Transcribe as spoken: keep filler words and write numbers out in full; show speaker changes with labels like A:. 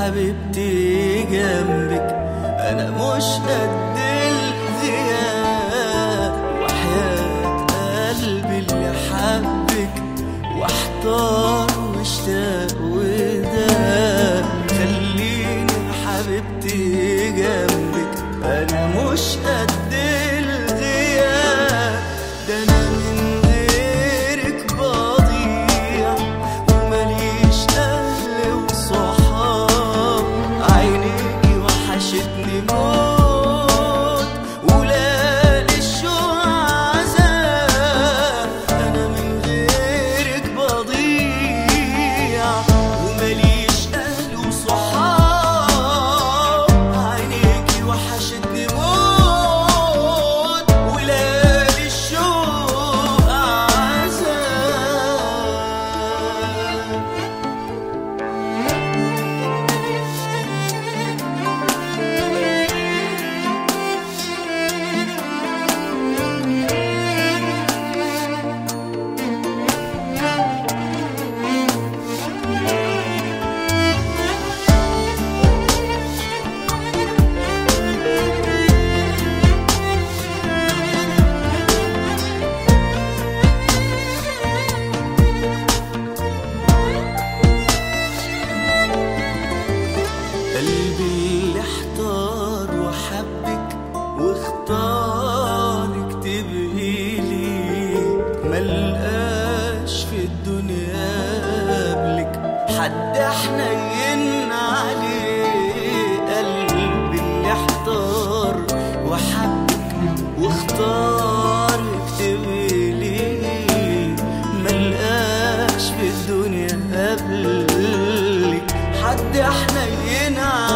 A: حبيبتي جنبك أنا مش قد الغياب، وحياة قلبي اللي حبك واحتار واشتاق وداب. خليني حبيبتي جنبك أنا مش قد الغياب، ده أنا من غيرك بضيع ومليش أهل وصحاب. عينيكي وحشتني موت وليالي الشوق عذاب. أنا من غيرك بضيع ومليش أهل وصحاب. عينيكي وحشتني موت وليالي الشوق عذاب. قلبي اللي احتار وحبك واختارك تبقي لي، ملقاش في الدنيا قبلك حد حنين عليه. قلبي اللي احتار وحبك واختارك تبقي لي، ملقاش في الدنيا قبلك حد حنين عليه.